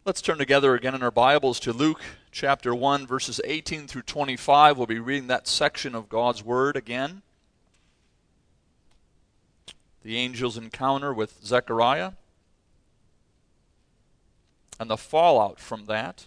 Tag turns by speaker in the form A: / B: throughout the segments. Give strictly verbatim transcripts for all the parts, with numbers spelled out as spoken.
A: Let's turn together again in our Bibles to Luke chapter one, verses eighteen through twenty-five. We'll be reading that section of God's Word again. The angel's encounter with Zechariah and the fallout from that.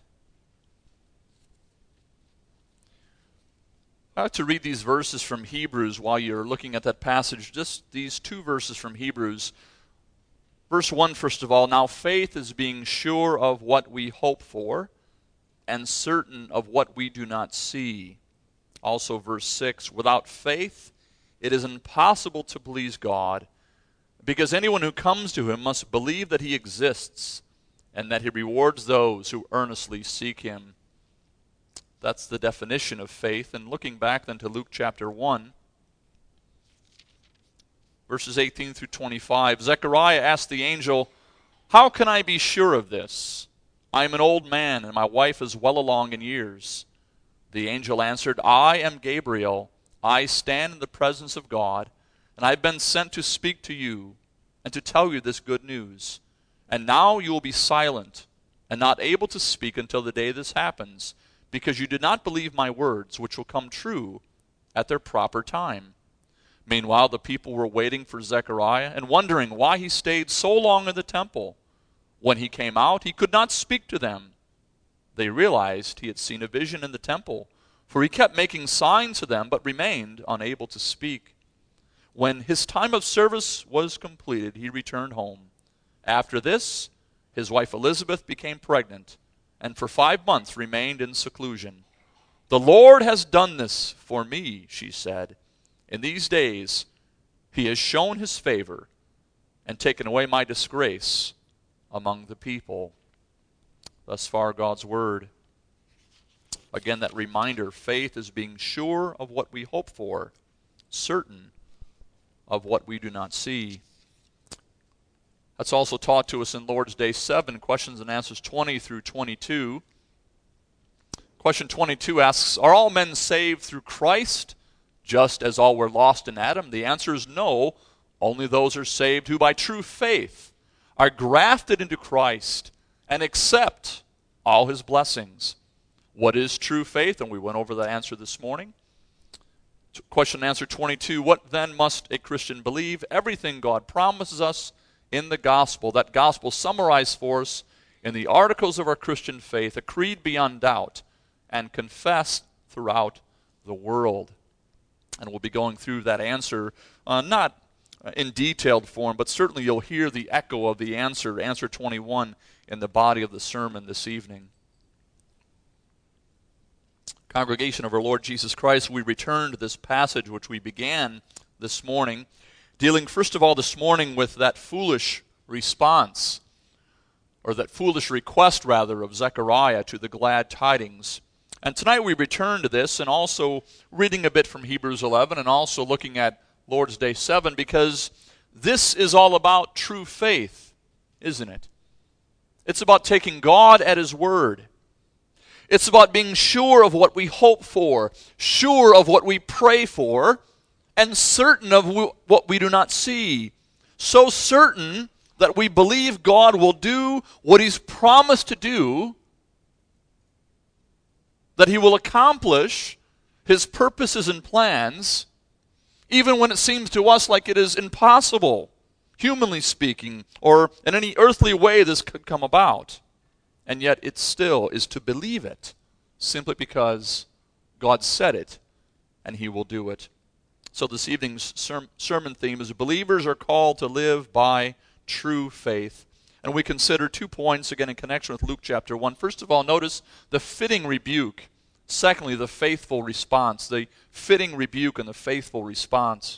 A: I like to read these verses from Hebrews while you're looking at that passage, just these two verses from Hebrews. Verse one, first of all, now faith is being sure of what we hope for and certain of what we do not see. Also verse six, without faith it is impossible to please God, because anyone who comes to him must believe that he exists and that he rewards those who earnestly seek him. That's the definition of faith. And looking back then to Luke chapter one, verses eighteen through twenty-five, Zechariah asked the angel, how can I be sure of this? I am an old man, and my wife is well along in years. The angel answered, I am Gabriel. I stand in the presence of God, and I have been sent to speak to you and to tell you this good news. And now you will be silent and not able to speak until the day this happens, because you did not believe my words, which will come true at their proper time. Meanwhile, the people were waiting for Zechariah and wondering why he stayed so long in the temple. When he came out, he could not speak to them. They realized he had seen a vision in the temple, for he kept making signs to them, but remained unable to speak. When his time of service was completed, he returned home. After this, his wife Elizabeth became pregnant, and for five months remained in seclusion. The Lord has done this for me, she said. In these days, he has shown his favor and taken away my disgrace among the people. Thus far, God's word. Again, that reminder, faith is being sure of what we hope for, certain of what we do not see. That's also taught to us in Lord's Day seven, questions and answers twenty through twenty-two. Question twenty-two asks, are all men saved through Christ, just as all were lost in Adam? The answer is no. Only those are saved who by true faith are grafted into Christ and accept all his blessings. What is true faith? And we went over that answer this morning. Question and answer twenty-two, what then must a Christian believe? Everything God promises us in the gospel. That gospel summarized for us in the articles of our Christian faith, a creed beyond doubt, and confessed throughout the world. And we'll be going through that answer, uh, not in detailed form, but certainly you'll hear the echo of the answer, answer twenty-one, in the body of the sermon this evening. Congregation of our Lord Jesus Christ, we return to this passage which we began this morning, dealing first of all this morning with that foolish response, or that foolish request rather, of Zechariah to the glad tidings. And tonight we return to this, and also reading a bit from Hebrews eleven, and also looking at Lord's Day seven, because this is all about true faith, isn't it? It's about taking God at his word. It's about being sure of what we hope for, sure of what we pray for, and certain of what we do not see. So certain that we believe God will do what he's promised to do, that he will accomplish his purposes and plans, even when it seems to us like it is impossible, humanly speaking, or in any earthly way this could come about. And yet it still is to believe it, simply because God said it, and he will do it. So this evening's ser- sermon theme is believers are called to live by true faith. And we consider two points again in connection with Luke chapter one. First of all, notice the fitting rebuke. Secondly, the faithful response. The fitting rebuke and the faithful response.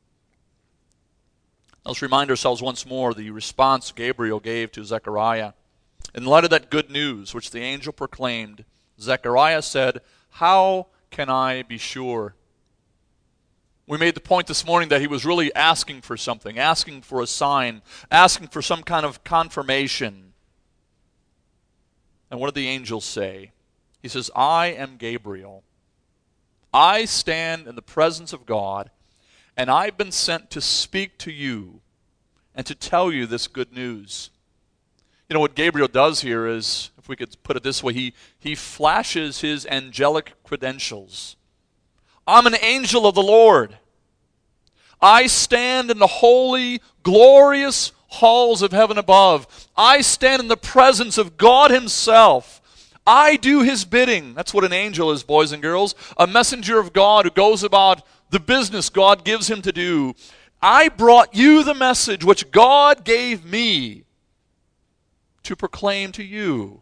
A: Let's remind ourselves once more the response Gabriel gave to Zechariah. In light of that good news which the angel proclaimed, Zechariah said, how can I be sure? We made the point this morning that he was really asking for something, asking for a sign, asking for some kind of confirmation. And what did the angel say? He says, I am Gabriel. I stand in the presence of God, and I've been sent to speak to you and to tell you this good news. You know, what Gabriel does here is, if we could put it this way, he, he flashes his angelic credentials. I'm an angel of the Lord. I stand in the holy, glorious halls of heaven above. I stand in the presence of God himself. I do his bidding. That's what an angel is, boys and girls. A messenger of God who goes about the business God gives him to do. I brought you the message which God gave me to proclaim to you.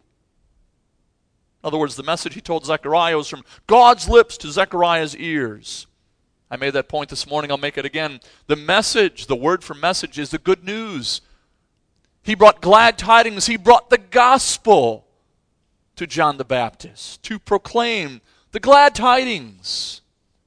A: In other words, the message he told Zechariah was from God's lips to Zechariah's ears. I made that point this morning. I'll make it again. The message, the word for message, is the good news. He brought glad tidings. He brought the gospel to John the Baptist to proclaim the glad tidings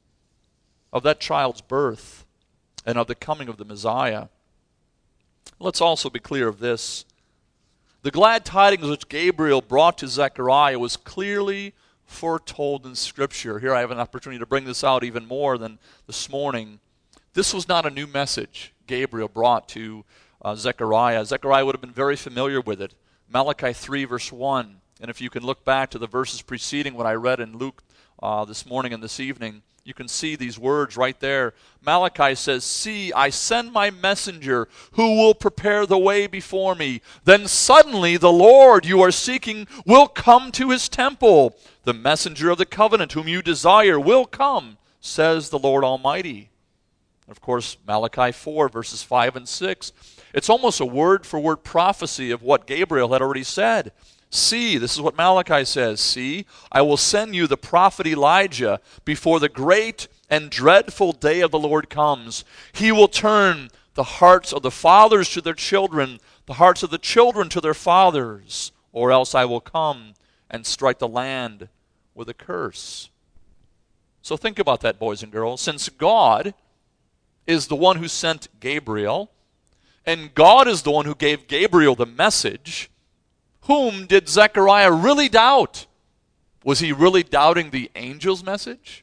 A: of that child's birth and of the coming of the Messiah. Let's also be clear of this. The glad tidings which Gabriel brought to Zechariah was clearly foretold in Scripture. Here I have an opportunity to bring this out even more than this morning. This was not a new message Gabriel brought to uh, Zechariah. Zechariah would have been very familiar with it. Malachi three verse one. And if you can look back to the verses preceding what I read in Luke uh, this morning and this evening, you can see these words right there. Malachi says, "See, I send my messenger who will prepare the way before me. Then suddenly the Lord you are seeking will come to his temple. The messenger of the covenant whom you desire will come, says the Lord Almighty." Of course, Malachi four verses five and six. It's almost a word-for-word prophecy of what Gabriel had already said. See, this is what Malachi says, "See, I will send you the prophet Elijah before the great and dreadful day of the Lord comes. He will turn the hearts of the fathers to their children, the hearts of the children to their fathers, or else I will come and strike the land with a curse." So think about that, boys and girls. Since God is the one who sent Gabriel, and God is the one who gave Gabriel the message, whom did Zechariah really doubt? Was he really doubting the angel's message?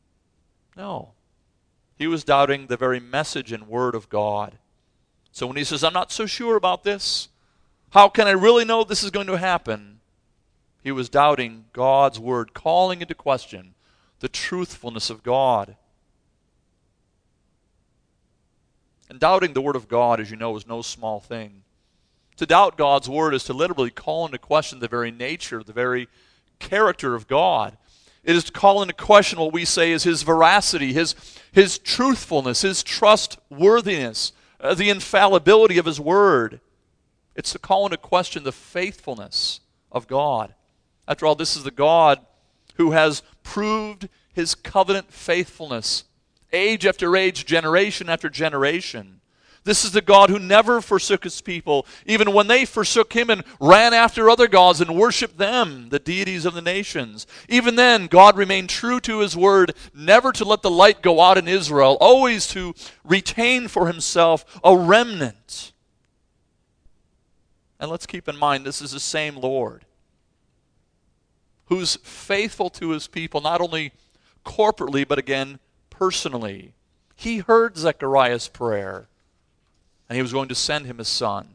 A: No. He was doubting the very message and word of God. So when he says, "I'm not so sure about this, how can I really know this is going to happen?" He was doubting God's word, calling into question the truthfulness of God. And doubting the word of God, as you know, is no small thing. To doubt God's word is to literally call into question the very nature, the very character of God. It is to call into question what we say is his veracity, his, his truthfulness, his trustworthiness, uh, the infallibility of his word. It's to call into question the faithfulness of God. After all, this is the God who has proved his covenant faithfulness age after age, generation after generation. This is the God who never forsook his people, even when they forsook him and ran after other gods and worshiped them, the deities of the nations. Even then, God remained true to his word, never to let the light go out in Israel, always to retain for himself a remnant. And let's keep in mind, this is the same Lord who's faithful to his people, not only corporately, but again, personally. He heard Zechariah's prayer, and he was going to send him his son.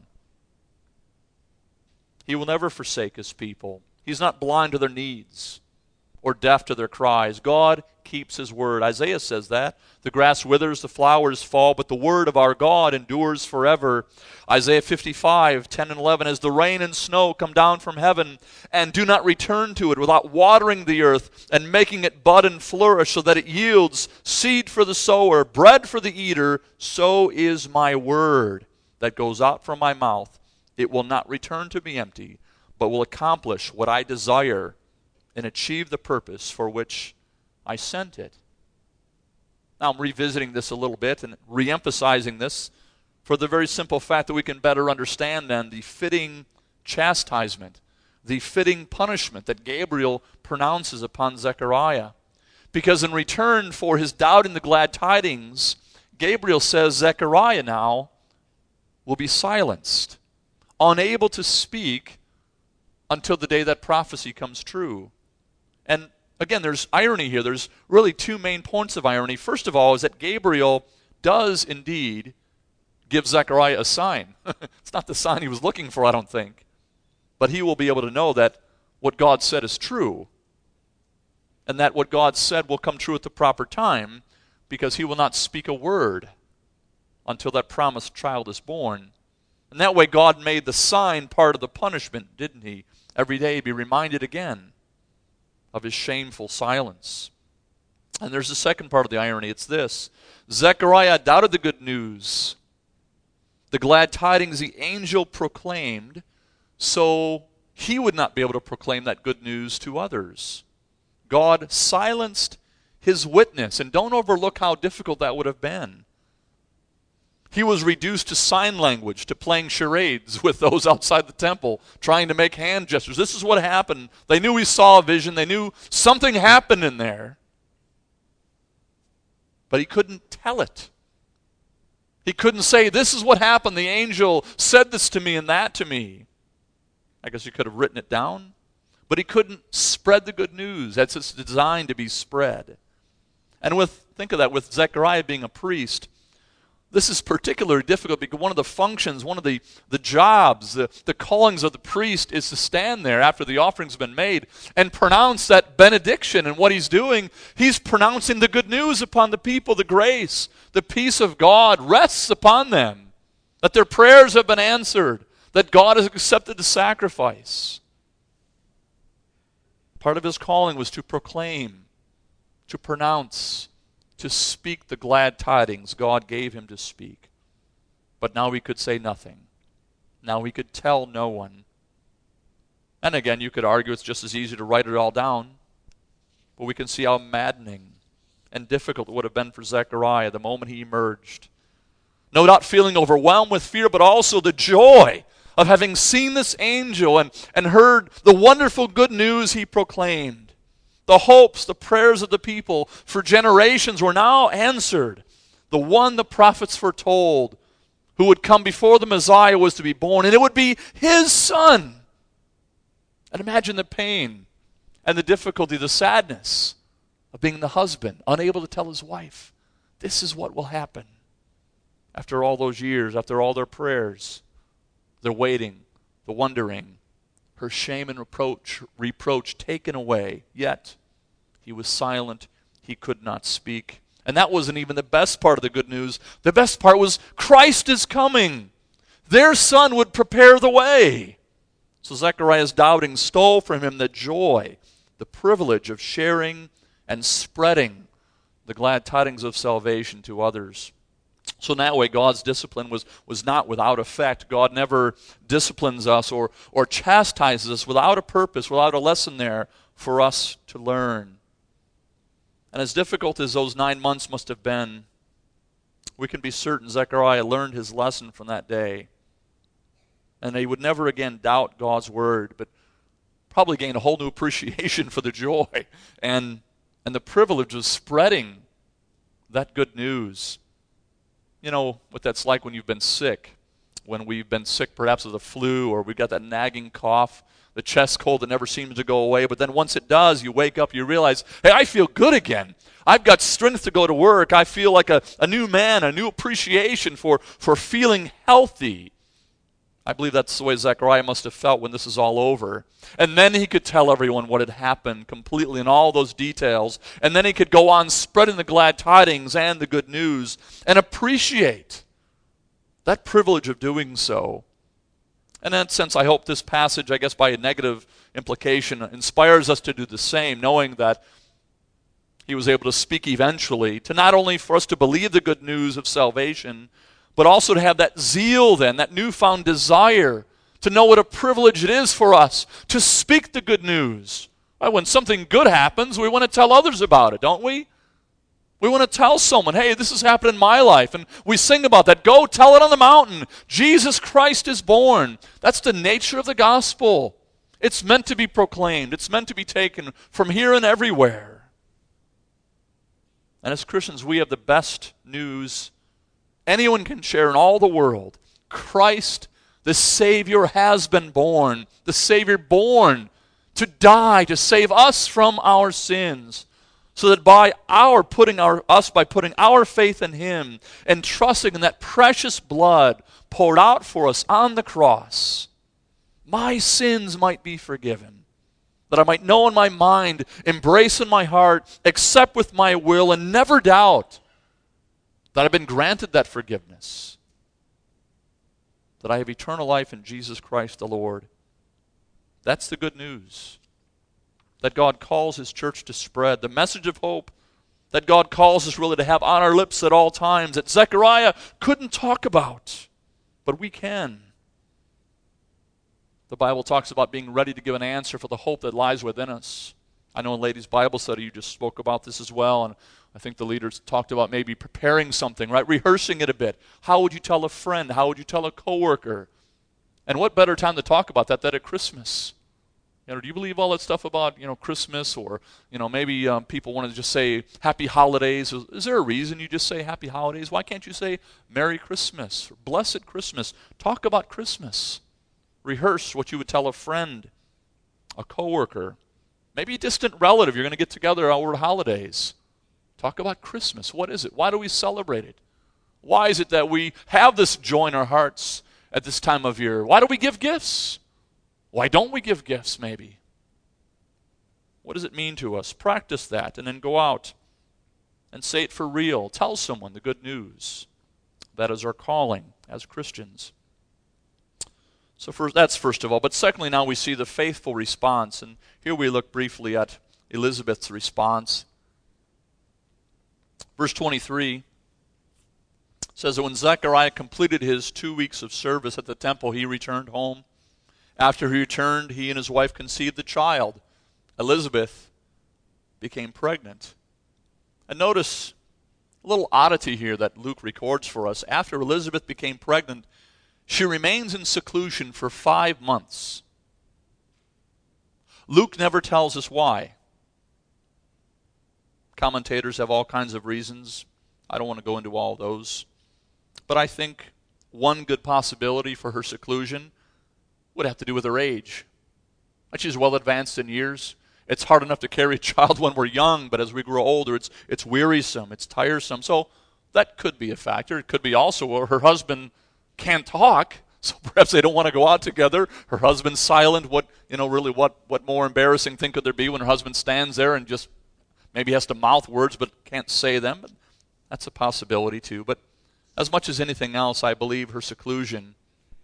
A: He will never forsake his people. He's not blind to their needs or deaf to their cries. God keeps his word. Isaiah says that. The grass withers, the flowers fall, but the word of our God endures forever. Isaiah fifty-five, ten and eleven, "As the rain and snow come down from heaven and do not return to it without watering the earth and making it bud and flourish so that it yields seed for the sower, bread for the eater, so is my word that goes out from my mouth. It will not return to me empty, but will accomplish what I desire and achieve the purpose for which I sent it." Now I'm revisiting this a little bit and re-emphasizing this for the very simple fact that we can better understand then the fitting chastisement, the fitting punishment that Gabriel pronounces upon Zechariah. Because in return for his doubting the glad tidings, Gabriel says Zechariah now will be silenced, unable to speak until the day that prophecy comes true. And again, there's irony here. There's really two main points of irony. First of all is that Gabriel does indeed give Zechariah a sign. It's not the sign he was looking for, I don't think. But he will be able to know that what God said is true, and that what God said will come true at the proper time, because he will not speak a word until that promised child is born. And that way God made the sign part of the punishment, didn't he? Every day be reminded again of his shameful silence. And there's the second part of the irony. It's this. Zechariah doubted the good news, the glad tidings the angel proclaimed, so he would not be able to proclaim that good news to others. God silenced his witness, and don't overlook how difficult that would have been. He was reduced to sign language, to playing charades with those outside the temple, trying to make hand gestures. This is what happened. They knew he saw a vision. They knew something happened in there. But he couldn't tell it. He couldn't say, this is what happened. The angel said this to me and that to me. I guess he could have written it down. But he couldn't spread the good news. That's it's designed to be spread. And with, think of that, with Zechariah being a priest, this is particularly difficult because one of the functions, one of the, the jobs, the, the callings of the priest is to stand there after the offering's been made and pronounce that benediction. And what he's doing, he's pronouncing the good news upon the people, the grace, the peace of God rests upon them, that their prayers have been answered, that God has accepted the sacrifice. Part of his calling was to proclaim, to pronounce, to speak the glad tidings God gave him to speak. But now he could say nothing. Now he could tell no one. And again, you could argue it's just as easy to write it all down. But we can see how maddening and difficult it would have been for Zechariah the moment he emerged. No doubt feeling overwhelmed with fear, but also the joy of having seen this angel and, and heard the wonderful good news he proclaimed. The hopes, the prayers of the people for generations were now answered. The one the prophets foretold, who would come before the Messiah, was to be born, and it would be his son. And imagine the pain and the difficulty, the sadness of being the husband, unable to tell his wife, this is what will happen. After all those years, after all their prayers, their waiting, the wondering, her shame and reproach, reproach taken away. Yet, he was silent. He could not speak. And that wasn't even the best part of the good news. The best part was Christ is coming. Their son would prepare the way. So Zechariah's doubting stole from him the joy, the privilege of sharing and spreading the glad tidings of salvation to others. So in that way, God's discipline was, was not without effect. God never disciplines us or, or chastises us without a purpose, without a lesson there for us to learn. And as difficult as those nine months must have been, we can be certain Zechariah learned his lesson from that day. And he would never again doubt God's word, but probably gain a whole new appreciation for the joy and, and the privilege of spreading that good news. You know what that's like when you've been sick, when we've been sick perhaps of the flu, or we've got that nagging cough, the chest cold that never seems to go away, but then once it does, you wake up, you realize, hey, I feel good again. I've got strength to go to work. I feel like a, a new man, a new appreciation for, for feeling healthy. I believe that's the way Zechariah must have felt when this is all over. And then he could tell everyone what had happened completely in all those details. And then he could go on spreading the glad tidings and the good news and appreciate that privilege of doing so. And in that sense, I hope this passage, I guess by a negative implication, inspires us to do the same, knowing that he was able to speak eventually, to not only for us to believe the good news of salvation, but also to have that zeal then, that newfound desire to know what a privilege it is for us to speak the good news. Right? When something good happens, we want to tell others about it, don't we? We want to tell someone, hey, this has happened in my life. And we sing about that. Go tell it on the mountain. Jesus Christ is born. That's the nature of the gospel. It's meant to be proclaimed. It's meant to be taken from here and everywhere. And as Christians, we have the best news anyone can share in all the world. Christ, the Savior, has been born. The Savior born to die, to save us from our sins. So that by our putting our us by putting our faith in Him and trusting in that precious blood poured out for us on the cross, my sins might be forgiven, that I might know in my mind, embrace in my heart, accept with my will, and never doubt that I've been granted that forgiveness, that I have eternal life in Jesus Christ the Lord. That's the good news that God calls His church to spread, the message of hope that God calls us really to have on our lips at all times, that Zechariah couldn't talk about, but we can. The Bible talks about being ready to give an answer for the hope that lies within us. I know in ladies' Bible study you just spoke about this as well, and I think the leaders talked about maybe preparing something, right? Rehearsing it a bit. How would you tell a friend? How would you tell a coworker? And what better time to talk about that than at Christmas? You know, do you believe all that stuff about, you know, Christmas, or, you know, maybe um, people want to just say Happy Holidays? Is, is there a reason you just say Happy Holidays? Why can't you say Merry Christmas, or Blessed Christmas? Talk about Christmas. Rehearse what you would tell a friend, a coworker, maybe a distant relative. You're going to get together over holidays. Talk about Christmas. What is it? Why do we celebrate it? Why is it that we have this joy in our hearts at this time of year? Why do we give gifts? Why don't we give gifts, maybe? What does it mean to us? Practice that, and then go out and say it for real. Tell someone the good news. That is our calling as Christians. So first, that's first of all. But secondly, now we see the faithful response. And here we look briefly at Elizabeth's response. Verse twenty-three says that when Zechariah completed his two weeks of service at the temple, he returned home. After he returned, he and his wife conceived a child. Elizabeth became pregnant. And notice a little oddity here that Luke records for us. After Elizabeth became pregnant, she remains in seclusion for five months. Luke never tells us why. Commentators have all kinds of reasons. I don't want to go into all those. But I think one good possibility for her seclusion would have to do with her age. She's well advanced in years. It's hard enough to carry a child when we're young, but as we grow older, it's it's wearisome, it's tiresome. So that could be a factor. It could be also her husband can't talk, so perhaps they don't want to go out together. Her husband's silent. What, you know, really, what, what more embarrassing thing could there be when her husband stands there and just maybe has to mouth words but can't say them? But that's a possibility too. But as much as anything else, I believe her seclusion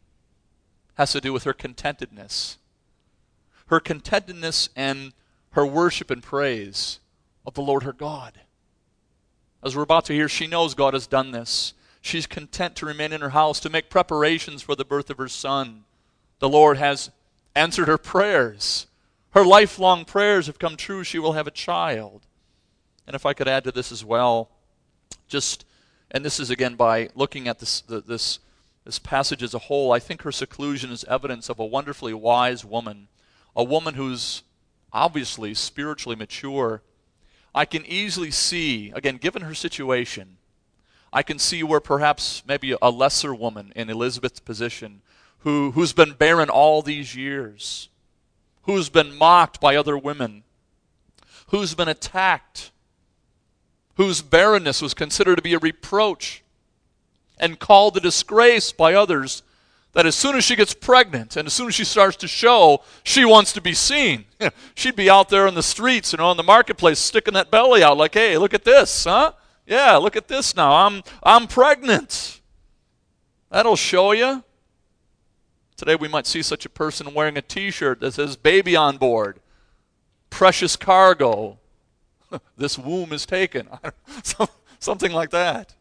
A: has to do with her contentedness. Her contentedness and her worship and praise of the Lord her God. As we're about to hear, she knows God has done this. She's content to remain in her house, to make preparations for the birth of her son. The Lord has answered her prayers. Her lifelong prayers have come true. She will have a child. And if I could add to this as well, just, and this is again by looking at this, the, this, this passage as a whole, I think her seclusion is evidence of a wonderfully wise woman, a woman who's obviously spiritually mature. I can easily see, again, given her situation, I can see where perhaps maybe a lesser woman in Elizabeth's position, who, who's been barren all these years, who's been mocked by other women, who's been attacked, whose barrenness was considered to be a reproach and called a disgrace by others, that as soon as she gets pregnant and as soon as she starts to show, she wants to be seen. She'd be out there in the streets, you know, in the marketplace, sticking that belly out like, hey, look at this, huh? Yeah, look at this now. I'm I'm pregnant. That'll show you. Today we might see such a person wearing a t-shirt that says baby on board, precious cargo, this womb is taken. Something like that.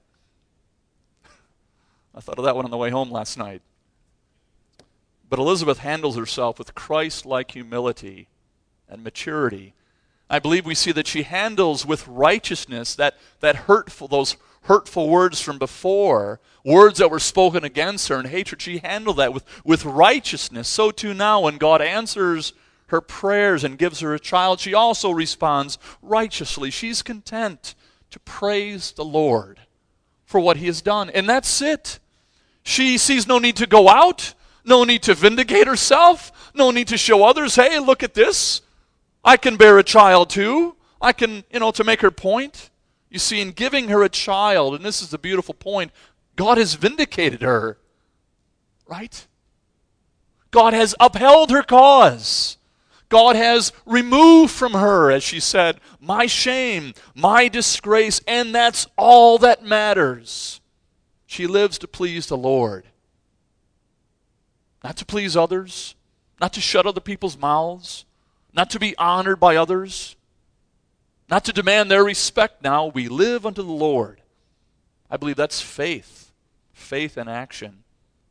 A: I thought of that one on the way home last night. But Elizabeth handles herself with Christ-like humility and maturity. I believe we see that she handles with righteousness that, that hurtful, those hurtful words from before, words that were spoken against her in hatred. She handled that with, with righteousness. So too now, when God answers her prayers and gives her a child, she also responds righteously. She's content to praise the Lord for what He has done. And that's it. She sees no need to go out, no need to vindicate herself, no need to show others, hey, look at this. I can bear a child too. I can, you know, to make her point. You see, in giving her a child, and this is the beautiful point, God has vindicated her. Right? God has upheld her cause. God has removed from her, as she said, my shame, my disgrace, and that's all that matters. She lives to please the Lord. Not to please others, not to shut other people's mouths, not to be honored by others, not to demand their respect now. We live unto the Lord. I believe that's faith, faith in action.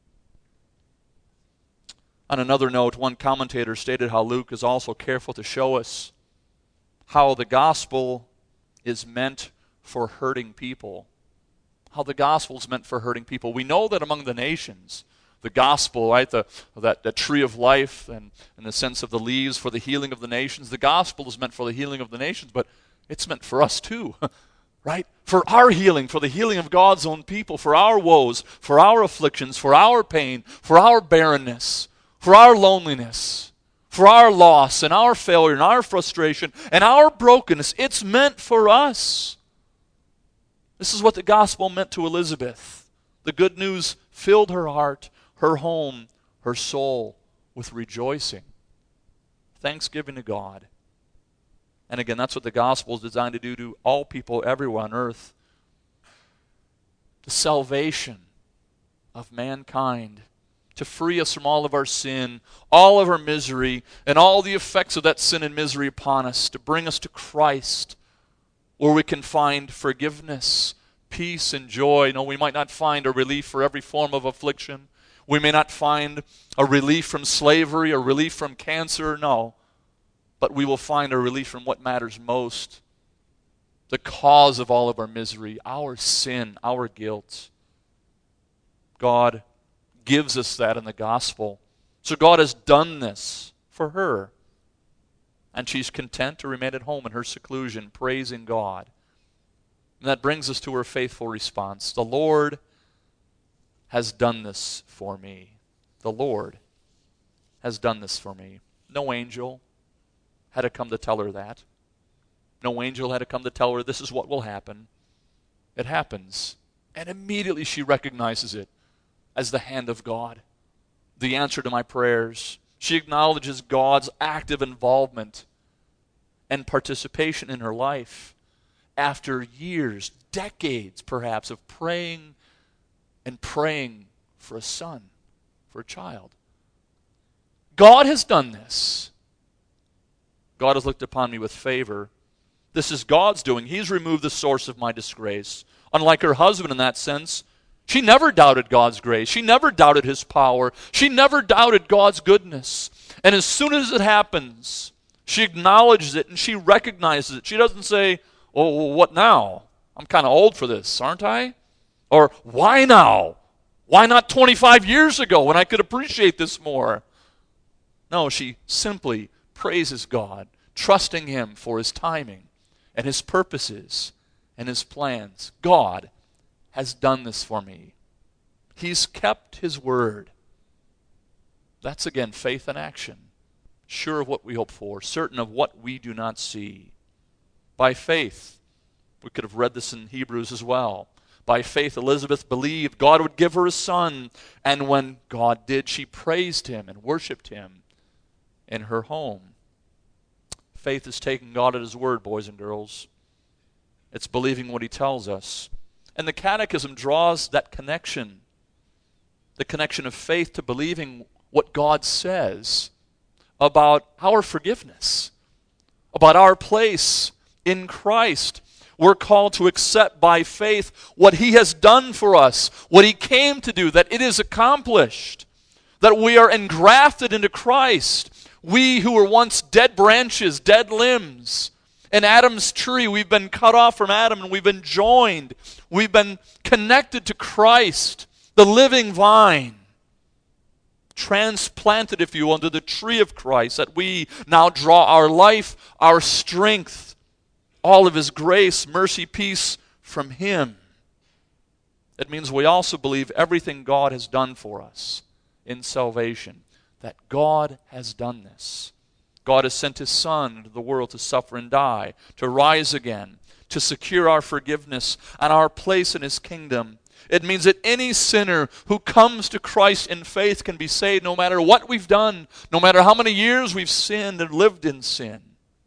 A: On another note, one commentator stated how Luke is also careful to show us how the gospel is meant for hurting people. How the gospel is meant for hurting people. We know that among the nations, the gospel, right, the, that, that tree of life, and in the sense of the leaves for the healing of the nations, the gospel is meant for the healing of the nations, but it's meant for us too, right? For our healing, for the healing of God's own people, for our woes, for our afflictions, for our pain, for our barrenness, for our loneliness, for our loss and our failure and our frustration and our brokenness. It's meant for us. This is what the gospel meant to Elizabeth. The good news filled her heart, her home, her soul with rejoicing. Thanksgiving to God. And again, that's what the gospel is designed to do to all people everywhere on earth. The salvation of mankind, to free us from all of our sin, all of our misery, and all the effects of that sin and misery upon us, to bring us to Christ, where we can find forgiveness, peace, and joy. No, we might not find a relief for every form of affliction. We may not find a relief from slavery or relief from cancer, no. But we will find a relief from what matters most, the cause of all of our misery, our sin, our guilt. God gives us that in the gospel. So God has done this for her. And she's content to remain at home in her seclusion, praising God. And that brings us to her faithful response. The Lord has done this for me. The Lord has done this for me. No angel had to come to tell her that. No angel had to come to tell her this is what will happen. It happens. And immediately she recognizes it as the hand of God, the answer to my prayers. She acknowledges God's active involvement and participation in her life after years, decades perhaps, of praying and praying for a son, for a child. God has done this. God has looked upon me with favor. This is God's doing. He's removed the source of my disgrace. Unlike her husband in that sense, she never doubted God's grace. She never doubted His power. She never doubted God's goodness. And as soon as it happens, she acknowledges it and she recognizes it. She doesn't say, oh, well, what now? I'm kind of old for this, aren't I? Or, why now? Why not twenty-five years ago when I could appreciate this more? No, she simply praises God, trusting Him for His timing and His purposes and His plans. God has done this for me. He's kept His word. That's again faith in action. Sure of what we hope for, certain of what we do not see. By faith, we could have read this in Hebrews as well. By faith, Elizabeth believed God would give her a son, and when God did, she praised Him and worshiped Him in her home. Faith is taking God at His word, boys and girls. It's believing what He tells us. And the Catechism draws that connection, the connection of faith to believing what God says about our forgiveness, about our place in Christ. We're called to accept by faith what He has done for us, what He came to do, that it is accomplished, that we are engrafted into Christ. We who were once dead branches, dead limbs, in Adam's tree, we've been cut off from Adam and we've been joined. We've been connected to Christ, the living vine. Transplanted, if you will, into the tree of Christ, that we now draw our life, our strength, all of His grace, mercy, peace from Him. It means we also believe everything God has done for us in salvation, that God has done this. God has sent His Son into the world to suffer and die, to rise again, to secure our forgiveness and our place in His kingdom. It means that any sinner who comes to Christ in faith can be saved no matter what we've done, no matter how many years we've sinned and lived in sin.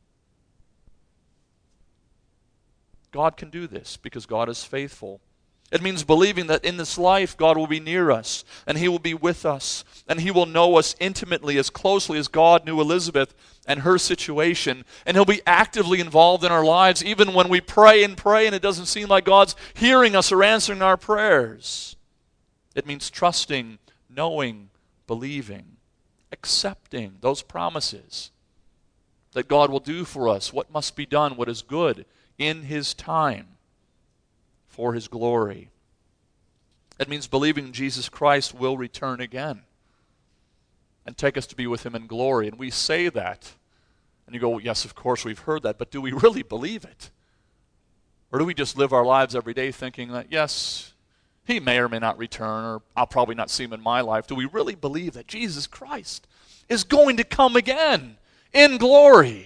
A: God can do this because God is faithful. It means believing that in this life God will be near us, and He will be with us, and He will know us intimately, as closely as God knew Elizabeth and her situation, and He'll be actively involved in our lives even when we pray and pray and it doesn't seem like God's hearing us or answering our prayers. It means trusting, knowing, believing, accepting those promises that God will do for us what must be done, what is good in His time, for His glory. It means believing Jesus Christ will return again and take us to be with Him in glory. And we say that, and you go, well, yes, of course we've heard that, but do we really believe it? Or do we just live our lives every day thinking that, yes, He may or may not return, or I'll probably not see Him in my life. Do we really believe that Jesus Christ is going to come again in glory?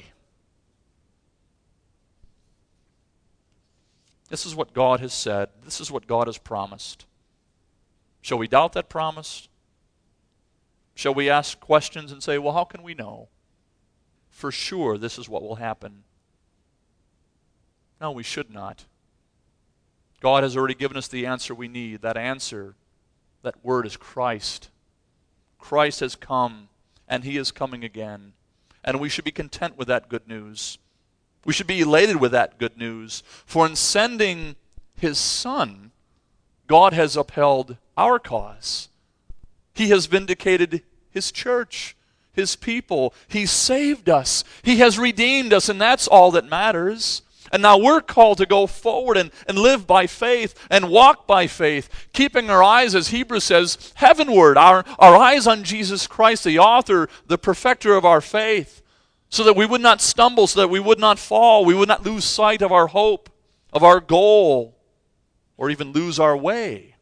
A: This is what God has said. This is what God has promised. Shall we doubt that promise? Shall we ask questions and say, well, how can we know for sure this is what will happen? No, we should not. God has already given us the answer we need. That answer, that word is Christ. Christ has come, and He is coming again. And we should be content with that good news. We should be elated with that good news. For in sending His Son, God has upheld our cause. He has vindicated His church, His people. He saved us. He has redeemed us, and that's all that matters. And now we're called to go forward and, and live by faith and walk by faith, keeping our eyes, as Hebrews says, heavenward, our, our eyes on Jesus Christ, the author, the perfecter of our faith, so that we would not stumble, so that we would not fall, we would not lose sight of our hope, of our goal, or even lose our way.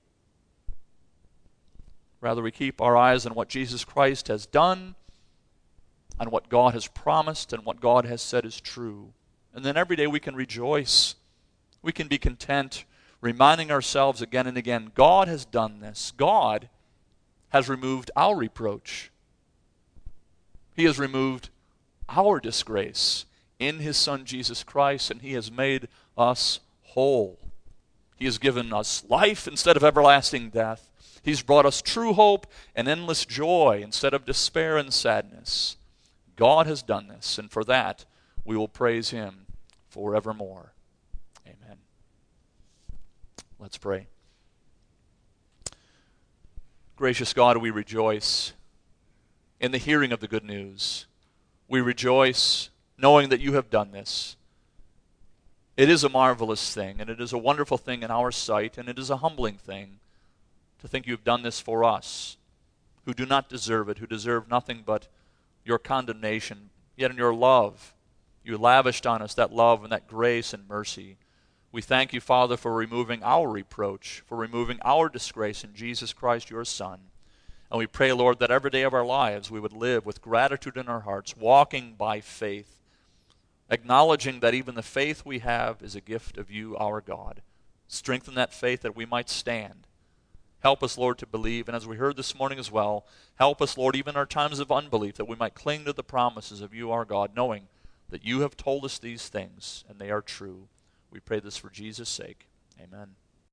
A: Rather, we keep our eyes on what Jesus Christ has done, on what God has promised, and what God has said is true. And then every day we can rejoice. We can be content, reminding ourselves again and again, God has done this. God has removed our reproach. He has removed our disgrace in His Son Jesus Christ, and He has made us whole. He has given us life instead of everlasting death. He's brought us true hope and endless joy instead of despair and sadness. God has done this, and for that we will praise Him forevermore. Amen. Let's pray. Gracious God, we rejoice in the hearing of the good news. We rejoice knowing that You have done this. It is a marvelous thing, and it is a wonderful thing in our sight, and it is a humbling thing to think You've done this for us, who do not deserve it, who deserve nothing but Your condemnation. Yet in Your love, You lavished on us that love and that grace and mercy. We thank You, Father, for removing our reproach, for removing our disgrace in Jesus Christ, Your Son. And we pray, Lord, that every day of our lives we would live with gratitude in our hearts, walking by faith, acknowledging that even the faith we have is a gift of You, our God. Strengthen that faith that we might stand. Help us, Lord, to believe. And as we heard this morning as well, help us, Lord, even in our times of unbelief, that we might cling to the promises of You, our God, knowing that You have told us these things, and they are true. We pray this for Jesus' sake. Amen.